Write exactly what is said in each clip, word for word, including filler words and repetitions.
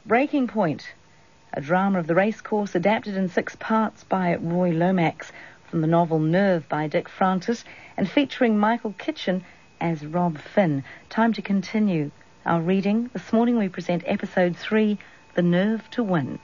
Breaking Point, a drama of the racecourse adapted in six parts by Roy Lomax from the novel Nerve by Dick Francis and featuring Michael Kitchen as Rob Finn. Time to continue our reading. This morning we present episode three, The Nerve to Win.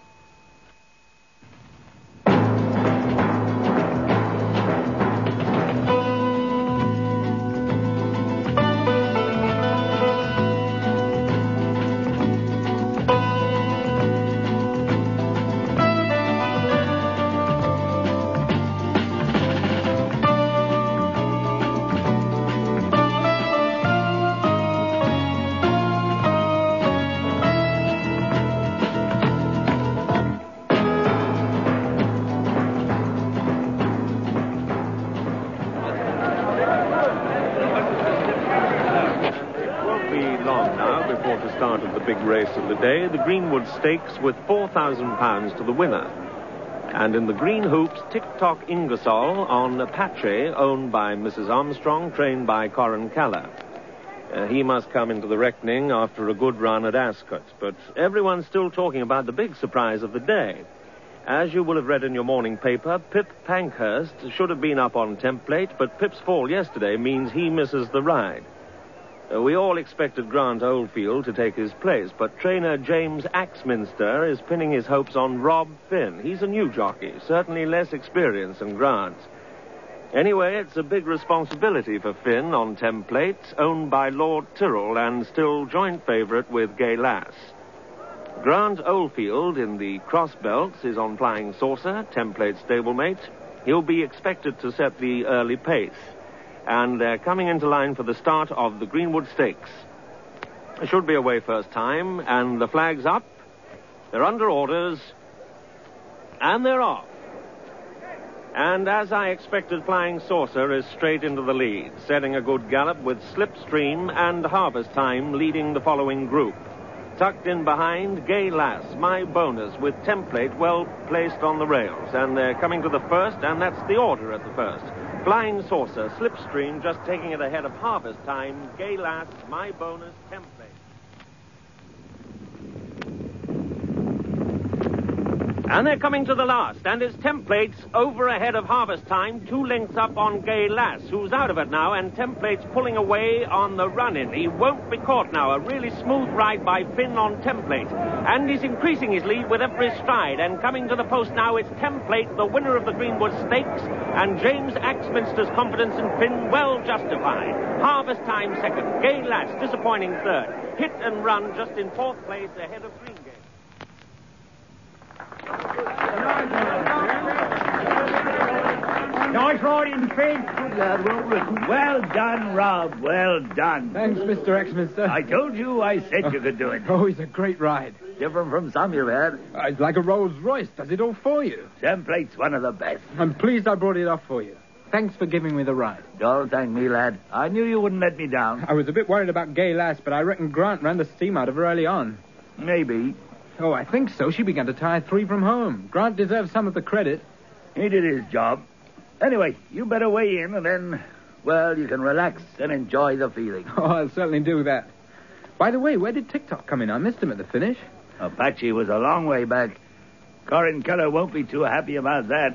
Of the day, the Greenwood Stakes with four thousand pounds to the winner. And in the green hoops, Tick-Tock Ingersoll on Apache, owned by Missus Armstrong, trained by Corin Keller. Uh, he must come into the reckoning after a good run at Ascot, but everyone's still talking about the big surprise of the day. As you will have read in your morning paper, Pip Pankhurst should have been up on Template, but Pip's fall yesterday means he misses the ride. Uh, we all expected Grant Oldfield to take his place, but trainer James Axminster is pinning his hopes on Rob Finn. He's a new jockey, certainly less experienced than Grant. Anyway, it's a big responsibility for Finn on Template, owned by Lord Tyrrell and still joint favourite with Gay Lass. Grant Oldfield in the Cross Belts is on Flying Saucer, Template stablemate. He'll be expected to set the early pace. And they're coming into line for the start of the Greenwood Stakes. It should be away first time, and the flag's up. They're under orders, and they're off. And as I expected, Flying Saucer is straight into the lead, setting a good gallop with Slipstream and Harvest Time leading the following group. Tucked in behind, Gay Lass, My Bonus, with Template well placed on the rails. And they're coming to the first, and that's the order at the first. Flying Saucer, Slipstream, just taking it ahead of Harvest Time, Gay Lass, My Bonus, Template. And they're coming to the last, and it's Template's over ahead of Harvest Time, two lengths up on Gay Lass, who's out of it now, and Template's pulling away on the run-in. He won't be caught now. A really smooth ride by Finn on Template. And he's increasing his lead with every stride, and coming to the post now, it's Template, the winner of the Greenwood Stakes, and James Axminster's confidence in Finn well justified. Harvest Time second, Gay Lass disappointing third. Hit and Run just in fourth place ahead of Greengate. Nice riding, Finn. Good lad, well written. Well done, Rob. Well done. Thanks, Mister Axminster. I told you, I said you could do it. Oh, it's a great ride. Different from some you've had. Uh, it's like a Rolls Royce. Does it all for you. Template's one of the best. I'm pleased I brought it off for you. Thanks for giving me the ride. Don't thank me, lad. I knew you wouldn't let me down. I was a bit worried about Gay Lass, but I reckon Grant ran the steam out of her early on. Maybe. Oh, I think so. She began to tire three from home. Grant deserves some of the credit. He did his job. Anyway, you better weigh in and then, well, you can relax and enjoy the feeling. Oh, I'll certainly do that. By the way, where did Tick-Tock come in? I missed him at the finish. Apache was a long way back. Corin Keller won't be too happy about that.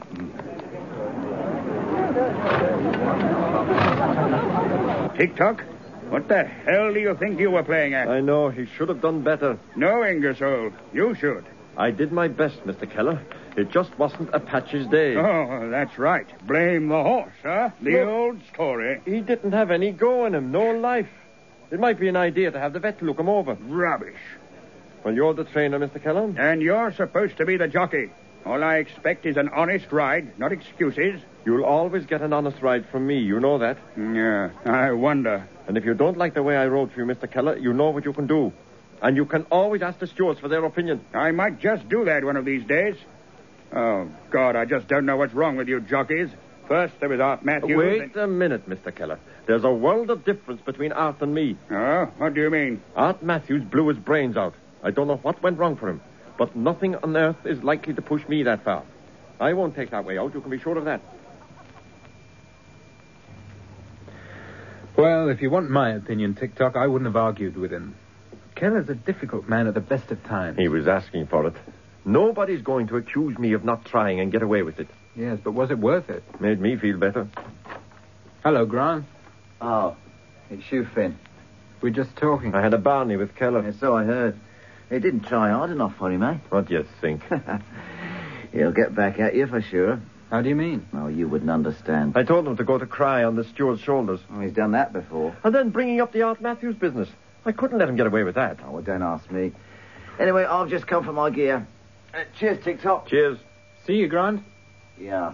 Tick-Tock? What the hell do you think you were playing at? I know. He should have done better. No, Ingersoll. You should. I did my best, Mister Keller. It just wasn't Apache's day. Oh, that's right. Blame the horse, huh? The Look, old story. He didn't have any go in him, no life. It might be an idea to have the vet look him over. Rubbish. Well, you're the trainer, Mister Keller. And you're supposed to be the jockey. All I expect is an honest ride, not excuses. You'll always get an honest ride from me, you know that. Yeah, I wonder. And if you don't like the way I rode for you, Mister Keller, you know what you can do. And you can always ask the stewards for their opinion. I might just do that one of these days. Oh, God, I just don't know what's wrong with you jockeys. First, there was Art Matthews. Wait and... a minute, Mister Keller. There's a world of difference between Art and me. Oh, what do you mean? Art Matthews blew his brains out. I don't know what went wrong for him. But nothing on earth is likely to push me that far. I won't take that way out, you can be sure of that. Well, if you want my opinion, Tick-Tock, I wouldn't have argued with him. Keller's a difficult man at the best of times. He was asking for it. Nobody's going to accuse me of not trying and get away with it. Yes, but was it worth it? Made me feel better. Hello, Grant. Oh, it's you, Finn. We're just talking. I had a barney with Keller. Yeah, so I heard. He didn't try hard enough for him, eh? What do you think? He'll get back at you for sure. How do you mean? Oh, you wouldn't understand. I told him to go to cry on the steward's shoulders. Oh, he's done that before. And then bringing up the Art Matthews business. I couldn't let him get away with that. Oh, well, don't ask me. Anyway, I've just come for my gear. Uh, cheers, TikTok. Cheers. See you, Grant. Yeah.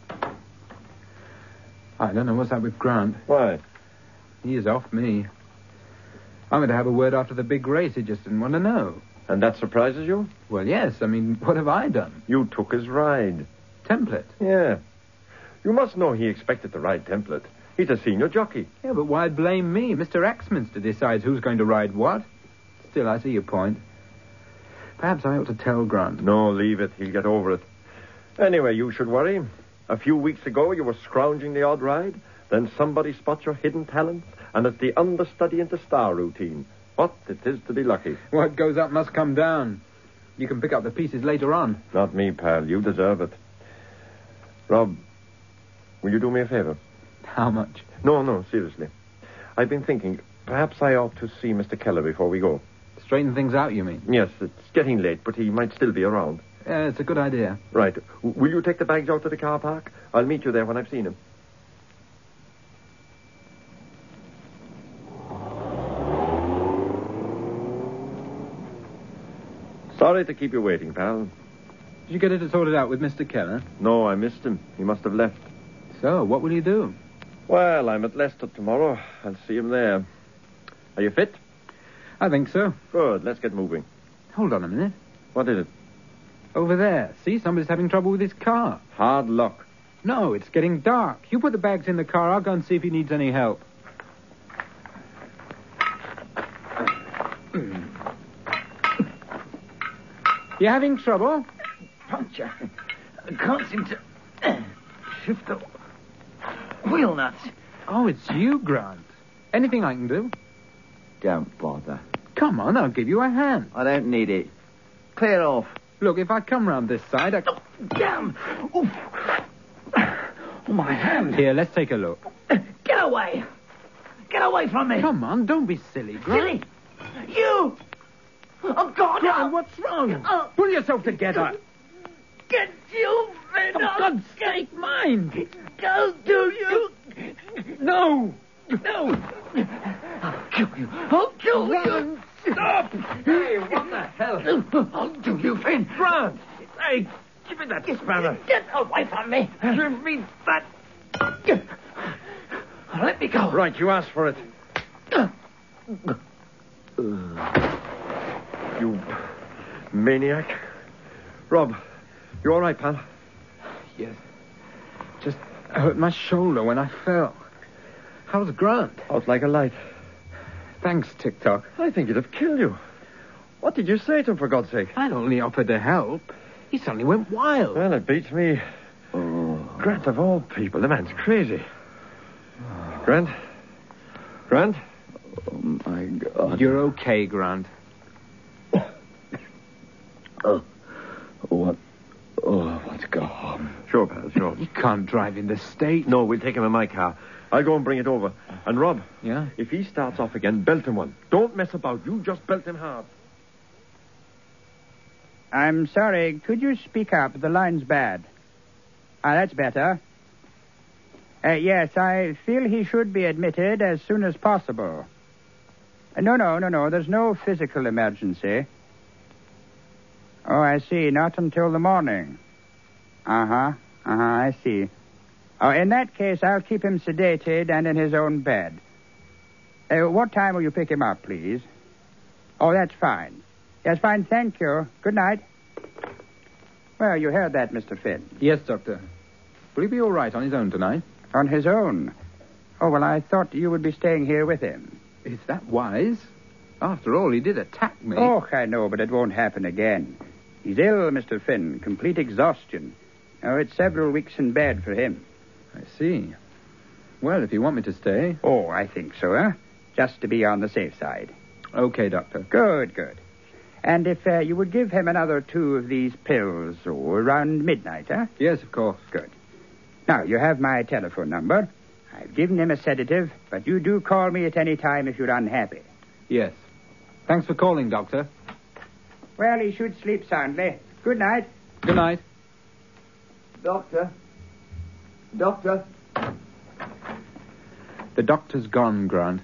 I don't know what's up with Grant. Why? He is off me. I'm going to have a word after the big race. He just didn't want to know. And that surprises you? Well, yes. I mean, what have I done? You took his ride. Template. Yeah. You must know he expected to ride Template. He's a senior jockey. Yeah, but why blame me? Mister Axminster decides who's going to ride what. Still, I see your point. Perhaps I ought to tell Grant. No, leave it. He'll get over it. Anyway, you should worry. A few weeks ago, you were scrounging the odd ride. Then somebody spots your hidden talents, and it's the understudy into star routine. What it is to be lucky. What goes up must come down. You can pick up the pieces later on. Not me, pal. You deserve it. Rob, will you do me a favor? How much? No, no, seriously. I've been thinking, perhaps I ought to see Mister Keller before we go. Straighten things out, you mean? Yes, it's getting late, but he might still be around. Yeah, it's a good idea. Right. W- will you take the bags out to the car park? I'll meet you there when I've seen him. Sorry to keep you waiting, pal. Did you get it sorted out with Mister Keller? No, I missed him. He must have left. So, what will you do? Well, I'm at Leicester tomorrow. I'll see him there. Are you fit? I think so. Good. Let's get moving. Hold on a minute. What is it? Over there. See, somebody's having trouble with his car. Hard luck. No, it's getting dark. You put the bags in the car. I'll go and see if he needs any help. You having trouble? Puncture. I can't seem to shift the wheel nuts. Oh, it's you, Grant. Anything I can do? Don't bother. Come on, I'll give you a hand. I don't need it. Clear off. Look, if I come round this side, I... Oh, damn! Oof. Oh, my hand. Here, let's take a look. Get away! Get away from me! Come on, don't be silly, Grant. Silly! You! Oh, God! Grant, what's wrong? Oh. Pull yourself together. Get you, Finn! For God's sake, mind! Go, do you? No! No! I'll kill you. I'll kill you. Stop! Hey, what the hell? I'll do you, Finn. Grant! Hey, give me that spanner. Get away from me. Give me that. Let me go. Right, you asked for it. You maniac. Rob, you all right, pal? Yes. Just hurt my shoulder when I fell. How's Grant? Out like a light. Thanks, TikTok. I think he'd have killed you. What did you say to him, for God's sake? I only offered to help. He suddenly went wild. Well, it beats me. Oh. Grant, of all people, the man's crazy. Grant? Grant? Oh, my God. You're okay, Grant. Oh, what? Oh, what's gone? Sure, pal, sure. You can't drive in the state. No, we'll take him in my car. I'll go and bring it over. And, Rob, Yeah? if he starts off again, belt him one. Don't mess about. You just belt him hard. I'm sorry. Could you speak up? The line's bad. Ah, that's better. Uh, yes, I feel he should be admitted as soon as possible. Uh, no, no, no, no. There's no physical emergency. Oh, I see. Not until the morning. Uh-huh. Uh-huh, I see. Oh, in that case, I'll keep him sedated and in his own bed. Uh, what time will you pick him up, please? Oh, that's fine. Yes, fine, thank you. Good night. Well, you heard that, Mister Finn. Yes, Doctor. Will he be all right on his own tonight? On his own? Oh, well, I thought you would be staying here with him. Is that wise? After all, he did attack me. Oh, I know, but it won't happen again. He's ill, Mister Finn. Complete exhaustion. Oh, it's several weeks in bed for him. I see. Well, if you want me to stay... Oh, I think so, huh? Just to be on the safe side. Okay, Doctor. Good, good. And if uh, you would give him another two of these pills, oh, around midnight, huh? Yes, of course. Good. Now, you have my telephone number. I've given him a sedative, but you do call me at any time if you're unhappy. Yes. Thanks for calling, Doctor. Well, he should sleep soundly. Good night. Good night. Doctor? Doctor? The doctor's gone, Grant.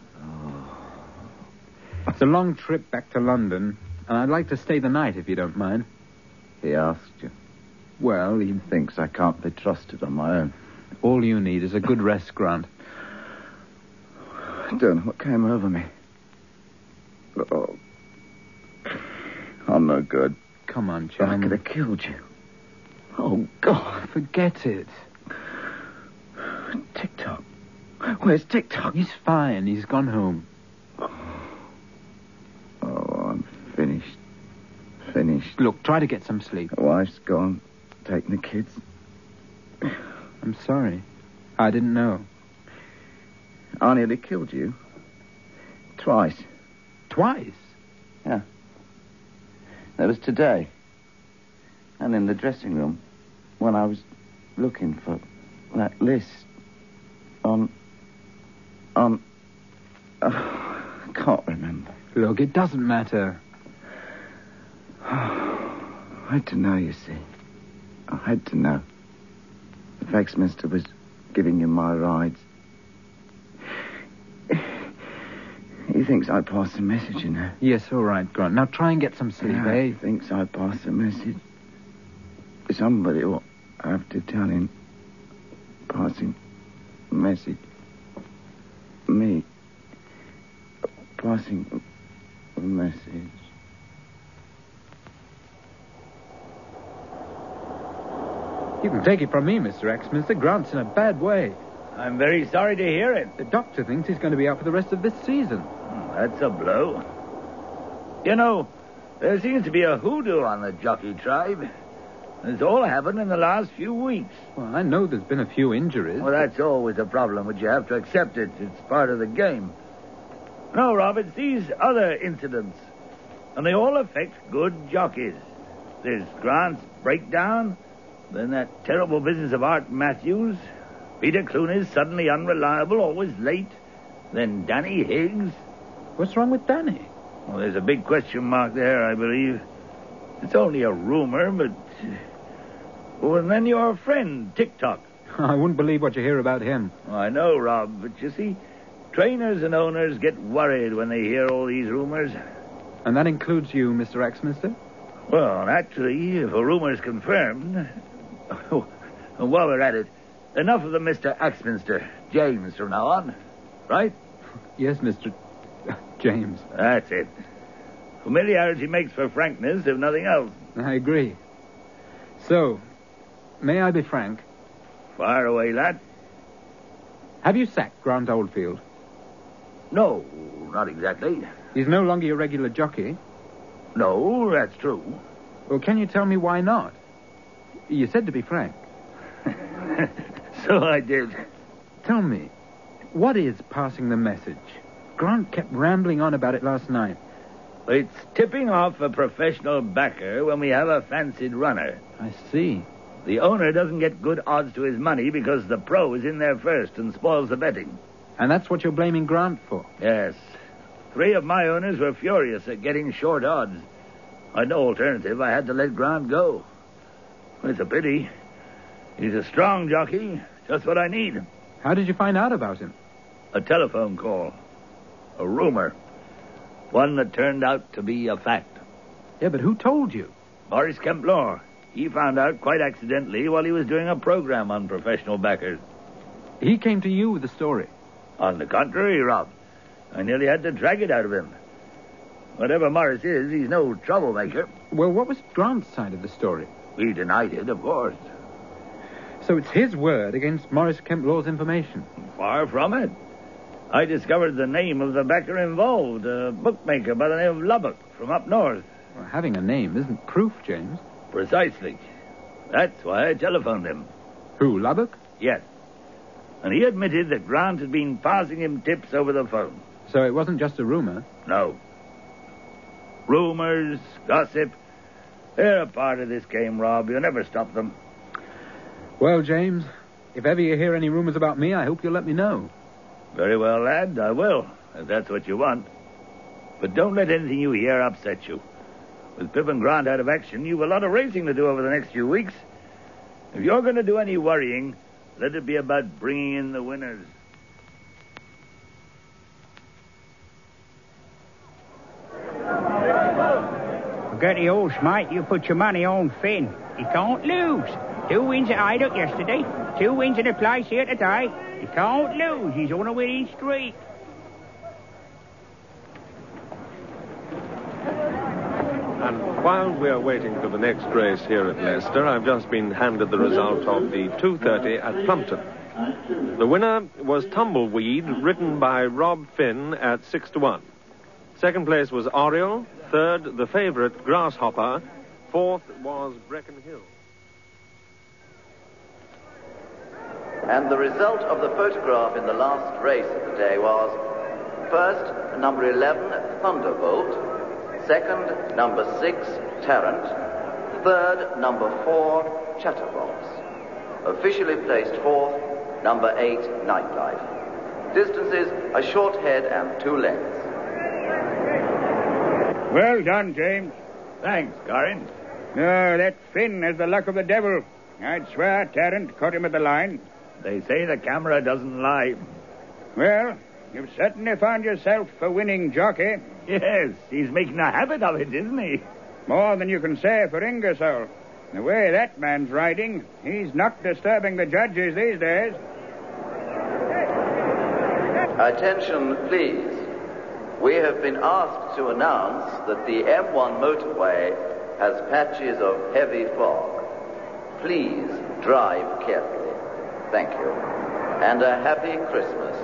It's a long trip back to London, and I'd like to stay the night, if you don't mind. He asked you. Well, he... He thinks I can't be trusted on my own. all you need is a good rest, Grant. I don't know what came over me. Oh, I'm no good. Come on, I chum. could have killed you. Oh, God. Forget it. TikTok. Where's TikTok? He's fine. He's gone home. Oh, I'm finished. Finished. Look, try to get some sleep. The wife's gone. Taking the kids. I'm sorry. I didn't know. I nearly killed you. Twice. Twice? Yeah. That was today. And in the dressing room, when I was looking for that list on... on... Oh, I can't remember. Look, it doesn't matter. I had to know, you see. I had to know. If Axminster was giving you my rides. He thinks I passed a message, you know. Yes, all right, Grant. Now try and get some sleep, Yeah, eh? He thinks I passed a message. Somebody will have to tell him. Passing a message. Me. Passing a message. You can take it from me, Mister Axminster. Grant's in a bad way. I'm very sorry to hear it. The doctor thinks he's going to be out for the rest of this season. That's a blow. You know, there seems to be a hoodoo on the jockey tribe. It's all happened in the last few weeks. Well, I know there's been a few injuries. Well, that's always a problem, but you have to accept it. It's part of the game. No, Rob, it's these other incidents. And they all affect good jockeys. There's Grant's breakdown, then that terrible business of Art Matthews, Peter Clooney's suddenly unreliable, always late, then Danny Higgs. What's wrong with Danny? Well, there's a big question mark there, I believe. It's only a rumor, but... Oh, and then your friend, TikTok. I wouldn't believe what you hear about him. Oh, I know, Rob, but you see, trainers and owners get worried when they hear all these rumors. And that includes you, Mister Axminster? Well, actually, if a rumor's confirmed... Oh, while we're at it, enough of the Mister Axminster. James from now on, right? Yes, Mister James. That's it. Familiarity makes for frankness, if nothing else. I agree. So, may I be frank? Fire away, lad. Have you sacked Grant Oldfield? No, not exactly. He's no longer your regular jockey. No, that's true. Well, can you tell me why not? You said to be frank. So I did. Tell me, what is passing the message? Grant kept rambling on about it last night. It's tipping off a professional backer when we have a fancied runner. I see. The owner doesn't get good odds to his money because the pro is in there first and spoils the betting. And that's what you're blaming Grant for? Yes. Three of my owners were furious at getting short odds. I had no alternative. I had to let Grant go. It's a pity. He's a strong jockey. Just what I need. How did you find out about him? A telephone call. A rumor. One that turned out to be a fact. Yeah, but who told you? Boris Kemplor. He found out quite accidentally while he was doing a program on professional backers. He came to you with the story. On the contrary, Rob. I nearly had to drag it out of him. Whatever Morris is, he's no troublemaker. Well, what was Grant's side of the story? He denied it, of course. So it's his word against Morris Kemplor's information. Far from it. I discovered the name of the backer involved, a bookmaker by the name of Lubbock from up north. Well, having a name isn't proof, James. Precisely. That's why I telephoned him. Who, Lubbock? Yes. And he admitted that Grant had been passing him tips over the phone. So it wasn't just a rumor? No. Rumors, gossip, they're a part of this game, Rob. You'll never stop them. Well, James, if ever you hear any rumors about me, I hope you'll let me know. Very well, lad, I will, if that's what you want. But don't let anything you hear upset you. With Pip and Grant out of action, you've a lot of racing to do over the next few weeks. If you're going to do any worrying, let it be about bringing in the winners. Forget the horse, mate. You put your money on Finn. He can't lose. Two wins at Haydock yesterday. Two wins in the place here today. He can't lose. He's on a winning streak. And while we're waiting for the next race here at Leicester, I've just been handed the result of the two thirty at Plumpton. The winner was Tumbleweed, ridden by Rob Finn at six to one. Second place was Oriel. Third, the favourite, Grasshopper. Fourth was Brecon Hill. And the result of the photograph in the last race of the day was, first, number eleven, Thunderbolt. Second, number six, Tarrant. Third, number four, Chatterbox. Officially placed fourth, number eight, Nightlife. Distances, a short head and two lengths. Well done, James. Thanks, Corin. No, that Finn has the luck of the devil. I'd swear Tarrant caught him at the line. They say the camera doesn't lie. Well, you've certainly found yourself a winning jockey. Yes, he's making a habit of it, isn't he? More than you can say for Ingersoll. The way that man's riding, he's not disturbing the judges these days. Attention, please. We have been asked to announce that the M one motorway has patches of heavy fog. Please drive carefully. Thank you. And a happy Christmas.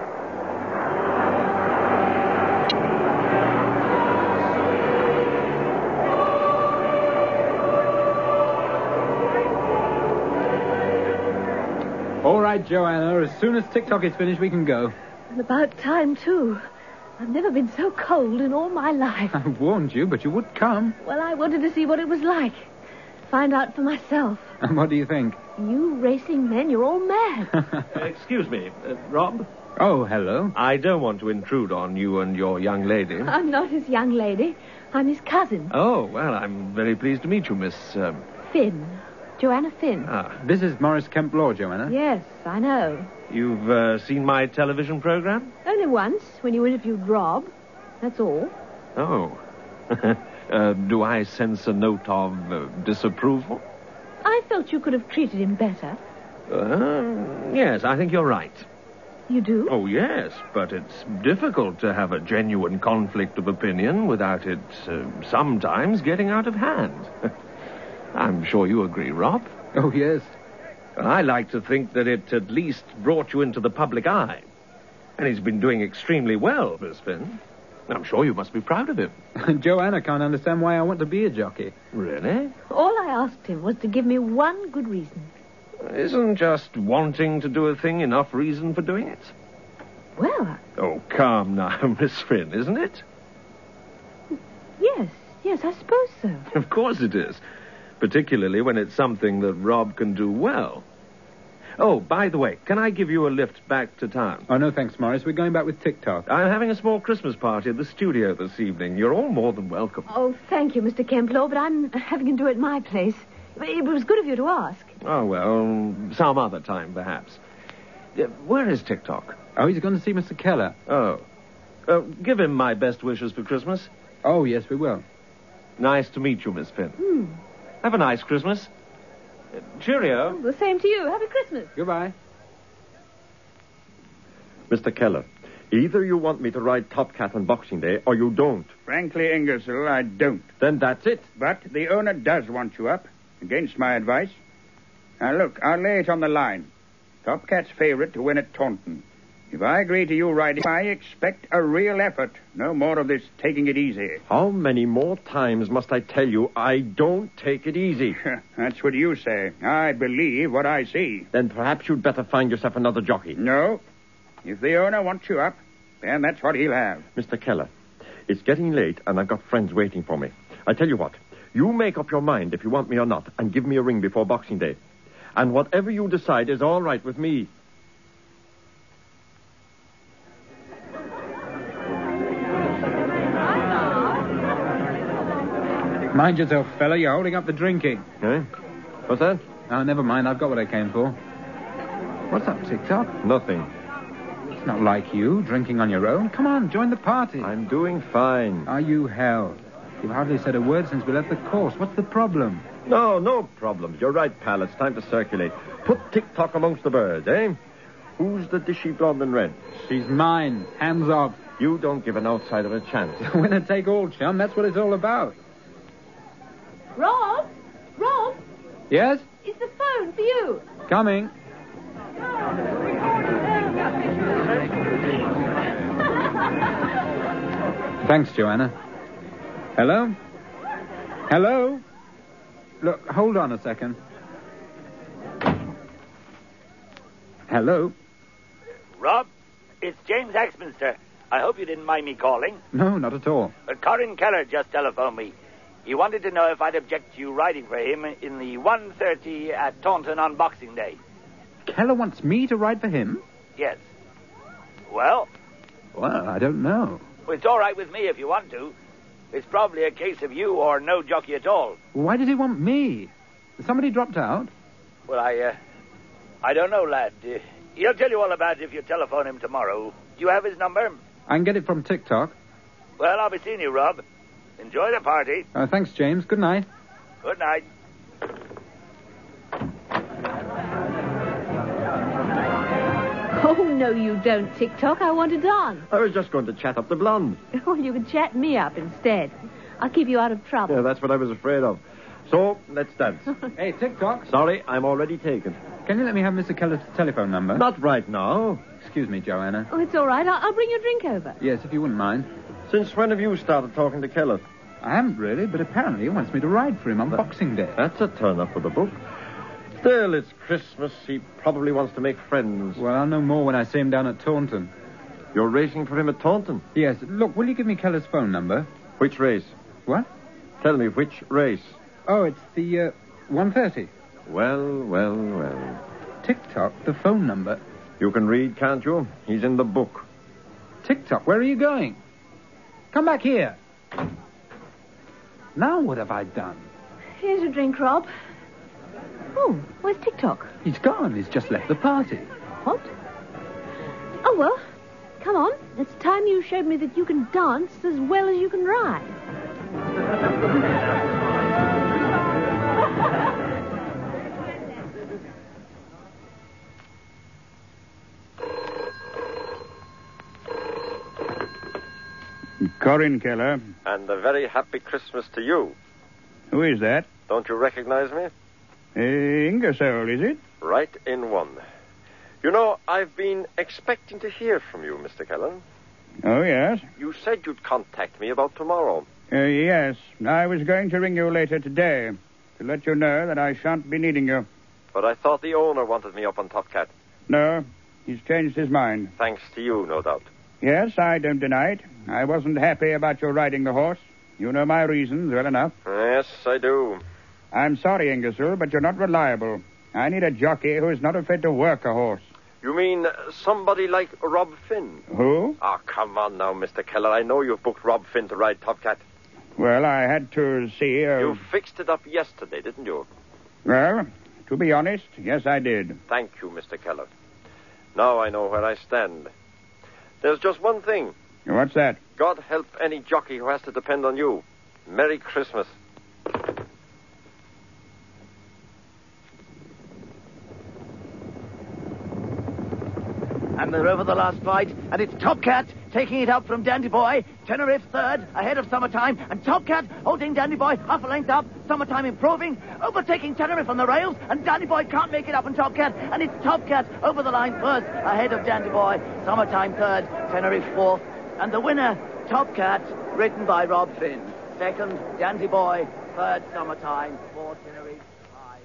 All right, Joanna, as soon as TikTok is finished, we can go. And about time, too. I've never been so cold in all my life. I warned you, but you would come. Well, I wanted to see what it was like. Find out for myself. And what do you think? You racing men, you're all mad. Excuse me, uh, Rob? Oh, hello. I don't want to intrude on you and your young lady. I'm not his young lady. I'm his cousin. Oh, well, I'm very pleased to meet you, Miss... Um... Finn. Joanna Finn. Ah. This is Morris Kemp Law, Joanna. Yes, I know. You've uh, seen my television program? Only once, when you interviewed Rob. That's all. Oh. uh, do I sense a note of uh, disapproval? I felt you could have treated him better. Uh, yes, I think you're right. You do? Oh, yes, but it's difficult to have a genuine conflict of opinion without it uh, sometimes getting out of hand. I'm sure you agree, Rob. Oh, yes. I like to think that it at least brought you into the public eye. And he's been doing extremely well, Miss Finn. I'm sure you must be proud of him. Joanna can't understand why I want to be a jockey. Really? All I asked him was to give me one good reason. Isn't just wanting to do a thing enough reason for doing it? Well, I... Oh, calm now, Miss Finn, isn't it? Yes, yes, I suppose so. Of course it is. Particularly when it's something that Rob can do well. Oh, by the way, can I give you a lift back to town? Oh, no, thanks, Morris. We're going back with TikTok. I'm having a small Christmas party at the studio this evening. You're all more than welcome. Oh, thank you, Mister Kemplaw, but I'm having to do it at my place. It was good of you to ask. Oh, well, some other time, perhaps. Uh, where is TikTok? Oh, he's going to see Mister Keller. Oh. Uh, give him my best wishes for Christmas. Oh, yes, we will. Nice to meet you, Miss Finn. Hmm. Have a nice Christmas. Uh, cheerio. Oh, the same to you. Happy Christmas. Goodbye. Mister Keller, either you want me to ride Top Cat on Boxing Day or you don't. Frankly, Ingersoll, I don't. Then that's it. But the owner does want you up, against my advice. Now, look, I'll lay it on the line. Top Cat's favorite to win at Taunton. If I agree to you riding, I expect a real effort. No more of this taking it easy. How many more times must I tell you I don't take it easy? That's what you say. I believe what I see. Then perhaps you'd better find yourself another jockey. No. If the owner wants you up, and that's what he'll have. Mister Keller, it's getting late, and I've got friends waiting for me. I tell you what, you make up your mind if you want me or not, and give me a ring before Boxing Day. And whatever you decide is all right with me. Mind yourself, fella. You're holding up the drinking. Eh? What's that? Oh, never mind. I've got what I came for. What's up, TikTok? Nothing. It's not like you, drinking on your own. Come on, join the party. I'm doing fine. Are you hell? You've hardly said a word since we left the course. What's the problem? No, no problems. You're right, pal. It's time to circulate. Put TikTok amongst the birds, eh? Who's the dishy blonde and red? She's mine. Hands off. You don't give an outsider a chance. Winner take all, chum. That's what it's all about. Rob? Rob? Yes? It's the phone for you. Coming. Thanks, Joanna. Hello? Hello? Look, hold on a second. Hello? Rob, it's James Axminster. I hope you didn't mind me calling. No, not at all. But Corin Keller just telephoned me. He wanted to know if I'd object to you riding for him in the one thirty at Taunton on Boxing Day. Keller wants me to ride for him? Yes. Well? Well, I don't know. Well, it's all right with me if you want to. It's probably a case of you or no jockey at all. Why does he want me? Somebody dropped out? Well, I, uh, I don't know, lad. Uh, he'll tell you all about it if you telephone him tomorrow. Do you have his number? I can get it from TikTok. Well, I'll be seeing you, Rob. Enjoy the party. Uh, thanks, James. Good night. Good night. Oh, no, you don't, TikTok. I want to dance. I was just going to chat up the blonde. Well, you can chat me up instead. I'll keep you out of trouble. Yeah, that's what I was afraid of. So, let's dance. Hey, TikTok. Sorry, I'm already taken. Can you let me have Mister Keller's telephone number? Not right now. Excuse me, Joanna. Oh, it's all right. I'll, I'll bring you a drink over. Yes, if you wouldn't mind. Since when have you started talking to Keller? I haven't really, but apparently he wants me to ride for him on Boxing Day. That's a turn-up for the book. Still, it's Christmas. He probably wants to make friends. Well, I'll know more when I see him down at Taunton. You're racing for him at Taunton? Yes. Look, will you give me Keller's phone number? Which race? What? Tell me, which race? Oh, it's the uh, one thirty. Well, well, well. TikTok, the phone number. You can read, can't you? He's in the book. TikTok, where are you going? Come back here. Now what have I done? Here's a drink, Rob. Oh, where's TikTok? He's gone. He's just left the party. What? Oh, well, come on. It's time you showed me that you can dance as well as you can ride. Corin Keller. And a very happy Christmas to you. Who is that? Don't you recognize me? Uh, Ingersoll, is it? Right in one. You know, I've been expecting to hear from you, Mister Keller. Oh, yes? You said you'd contact me about tomorrow. Uh, yes. I was going to ring you later today to let you know that I shan't be needing you. But I thought the owner wanted me up on Top Cat. No, he's changed his mind. Thanks to you, no doubt. Yes, I don't deny it. I wasn't happy about your riding the horse. You know my reasons well enough. Yes, I do. I'm sorry, Ingersoll, but you're not reliable. I need a jockey who is not afraid to work a horse. You mean somebody like Rob Finn? Who? Oh, come on now, Mister Keller. I know you've booked Rob Finn to ride Top Cat. Well, I had to see... Uh... You fixed it up yesterday, didn't you? Well, to be honest, yes, I did. Thank you, Mister Keller. Now I know where I stand. There's just one thing. What's that? God help any jockey who has to depend on you. Merry Christmas. And they're over the last fight, and it's Top Cat taking it up from Dandy Boy. Tenerife third, ahead of Summertime, and Top Cat holding Dandy Boy half a length up. Summertime improving, overtaking Tenerife on the rails, and Dandy Boy can't make it up on Top Cat, and it's Top Cat over the line first, ahead of Dandy Boy. Summertime third, Tenerife fourth, and the winner, Top Cat, written by Rob Finn. Second, Dandy Boy. Third, Summertime. Fourth, Tenerife. Five.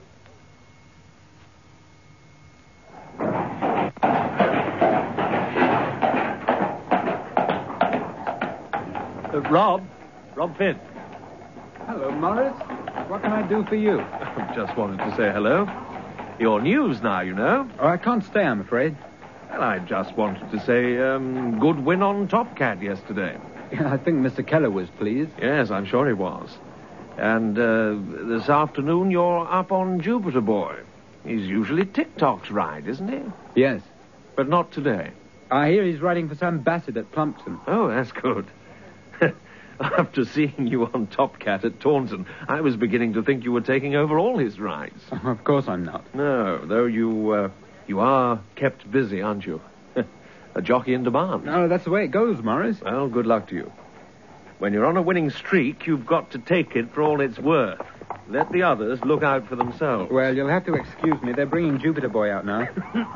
Uh, Rob. Rob Finn. Hello, Morris. What can I do for you? Just wanted to say hello. Your news now, you know. Oh, I can't stay, I'm afraid. Well, I just wanted to say, um, good win on Top Cat yesterday. I think Mister Keller was pleased. Yes, I'm sure he was. And uh, this afternoon you're up on Jupiter Boy. He's usually TikTok's ride, isn't he? Yes. But not today. I hear he's riding for Sam Bassett at Plumpton. Oh, that's good. After seeing you on Top Cat at Taunton, I was beginning to think you were taking over all his rides. Oh, of course I'm not. No, though you, uh, you are kept busy, aren't you? A jockey in demand. No, that's the way it goes, Morris. Well, good luck to you. When you're on a winning streak, you've got to take it for all it's worth. Let the others look out for themselves. Well, you'll have to excuse me. They're bringing Jupiter Boy out now.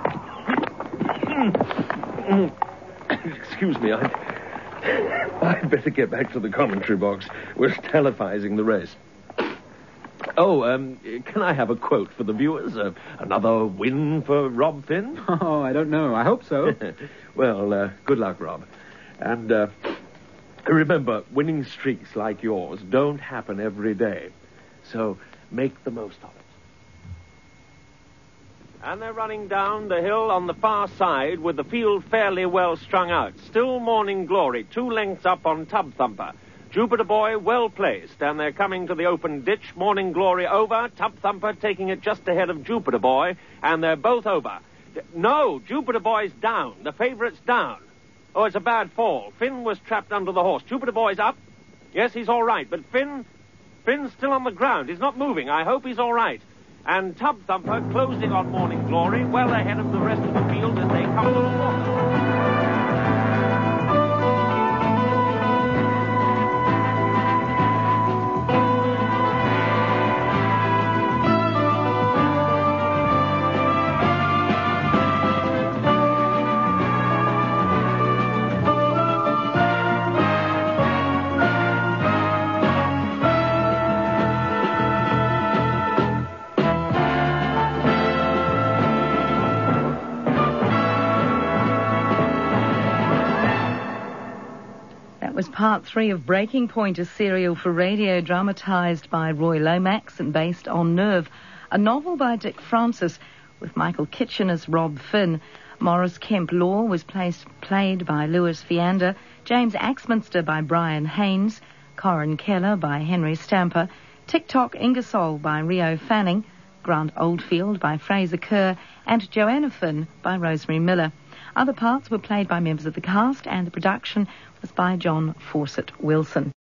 Excuse me, I'd, I'd better get back to the commentary box. We're televising the race. Oh, um, can I have a quote for the viewers? Uh, another win for Rob Finn? Oh, I don't know. I hope so. Well, uh, good luck, Rob. And uh, remember, winning streaks like yours don't happen every day. So make the most of it. And they're running down the hill on the far side with the field fairly well strung out. Still Morning Glory, two lengths up on Tub Thumper. Jupiter Boy well placed, and they're coming to the open ditch. Morning Glory over, Tub Thumper taking it just ahead of Jupiter Boy, and they're both over. No, Jupiter Boy's down. The favourite's down. Oh, it's a bad fall. Finn was trapped under the horse. Jupiter Boy's up. Yes, he's all right, but Finn... Finn's still on the ground. He's not moving. I hope he's all right. And Tub Thumper closing on Morning Glory, well ahead of the rest of the field as they come to the water. Was part three of Breaking Point, a serial for radio dramatised by Roy Lomax and based on Nerve, a novel by Dick Francis with Michael Kitchen as Rob Finn. Morris Kemp Law was placed, played by Louis Viander, James Axminster by Brian Haynes, Corin Keller by Henry Stamper, TikTok Ingersoll by Rio Fanning, Grant Oldfield by Fraser Kerr, and Joanna Finn by Rosemary Miller. Other parts were played by members of the cast, and the production was by John Fawcett Wilson.